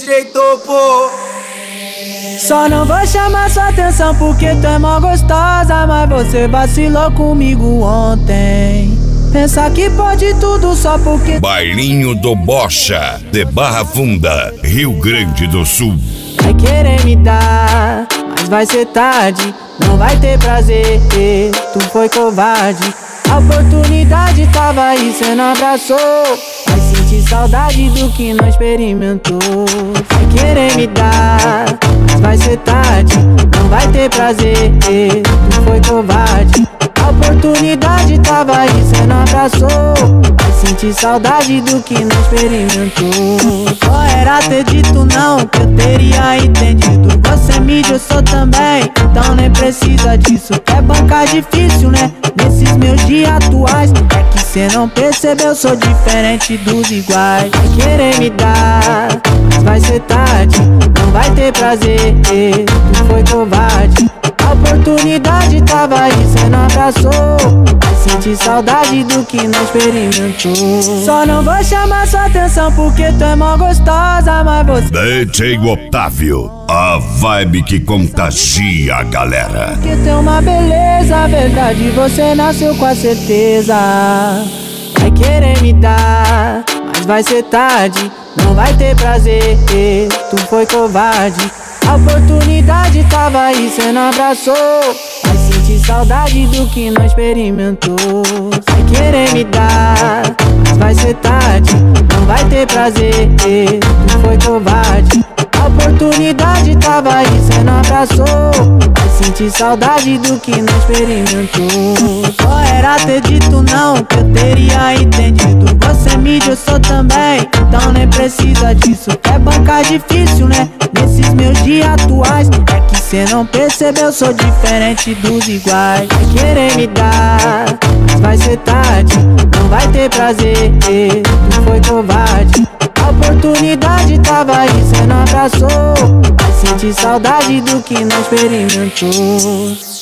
direitor, pô. Só não vou chamar sua atenção porque tu é mó gostosa, mas você vacilou comigo ontem. Pensa que pode tudo só porque... Bailinho do Bocha, de Barra Funda, Rio Grande do Sul. Vai querer me dar, mas vai ser tarde. Não vai ter prazer, tu foi covarde. A oportunidade tava aí, cê não abraçou. Vai sentir saudade do que não experimentou. Vai querer me dar, mas vai ser tarde. Não vai ter prazer, tu foi covarde. A oportunidade tava aí, cê não abraçou. Vai sentir saudade do que não experimentou. Só era ter dito não, que eu teria entendido. Você mídia, eu sou também, então nem precisa disso. É bancar difícil, né? Nesses meus dias atuais. É que cê não percebeu, sou diferente dos iguais. Vai querer me dar, mas vai ser tarde. Não vai ter prazer, tu foi covarde. A oportunidade tava aí, cê não abraçou. Vai sentir saudade do que não experimentou. Só não vou chamar sua atenção porque tu é mó gostosa, mas você... DJ Otávio, a vibe que contagia a galera. Que tem uma beleza, verdade, você nasceu com a certeza. Vai querer me dar, mas vai ser tarde. Não vai ter prazer, tu foi covarde. A oportunidade tava aí, cê não abraçou. Vai sentir saudade do que não experimentou. Vai querer me dar, mas vai ser tarde. Não vai ter prazer, tu foi covarde. A oportunidade tava aí, cê não abraçou. Vai sentir saudade do que não experimentou. Só era ter dito não, que eu teria entendido. Você mídia, eu sou também, então nem precisa disso. É bancar difícil, né? Nesses meus dias atuais. É que cê não percebeu, sou diferente dos iguais. Vai querer me dar, mas vai ser tarde. Não vai ter prazer, tu foi covarde. A oportunidade tava aí, cê não abraçou. Vai sentir saudade do que não experimentou.